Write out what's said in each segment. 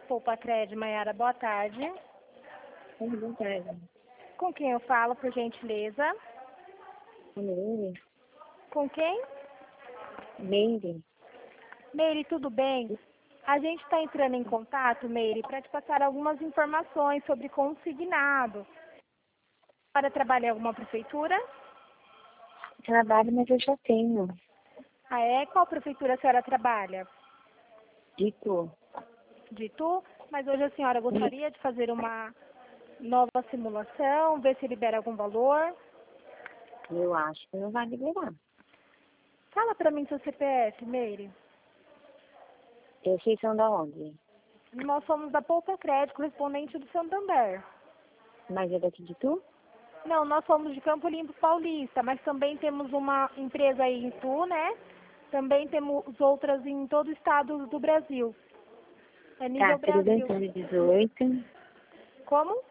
Poupa Cred, Maiara, boa tarde. Boa tarde. Com quem eu falo, por gentileza? Meire. Com quem? Meire. Meire, tudo bem? A gente está entrando em contato, Meire, para te passar algumas informações sobre consignado. A senhora trabalha em alguma prefeitura? Trabalho, mas eu já tenho. Ah, é? Qual prefeitura a senhora trabalha? Dito. De Itu? Mas hoje a senhora gostaria de fazer uma nova simulação, ver se libera algum valor? Eu acho que não vai liberar. Fala para mim seu CPF, Meire. Vocês são da onde? Nós somos da Poupa Cred, correspondente do Santander. Mas é daqui de Tu? Não, nós somos de Campo Limpo Paulista, mas também temos uma empresa aí em Itu, né? Também temos outras em todo o estado do Brasil. É nível Tá, Brasil. 318. Como?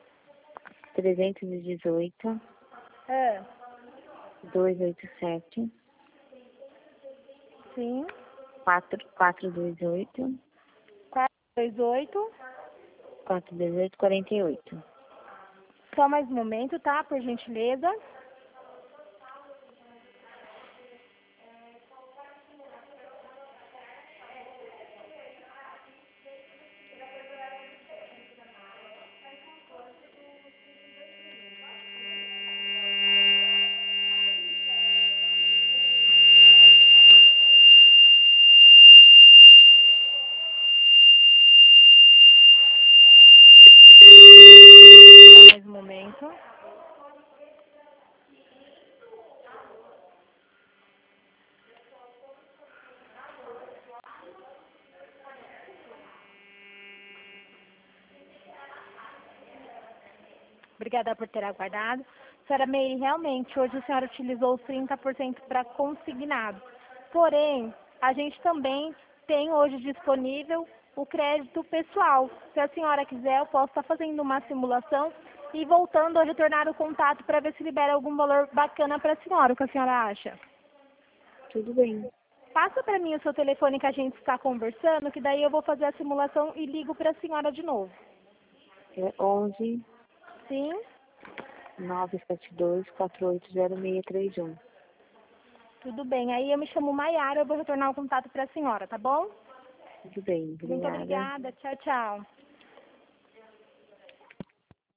318. É. 287. Sim. 428. 428. 418, 48. Só mais um momento, tá? Por gentileza. Só mais um momento. Obrigada por ter aguardado. Senhora Meire, realmente, hoje a senhora utilizou os 30% para consignado. Porém, a gente também tem hoje disponível o crédito pessoal. Se a senhora quiser, eu posso estar fazendo uma simulação e voltando a retornar o contato para ver se libera algum valor bacana para a senhora. O que a senhora acha? Tudo bem. Passa para mim o seu telefone que a gente está conversando, que daí eu vou fazer a simulação e ligo para a senhora de novo. É 11 Sim? 972 480631. Tudo bem. Aí eu me chamo Maiara, eu vou retornar o contato para a senhora, tá bom? Tudo bem, Muito obrigada. obrigada. Tchau, tchau.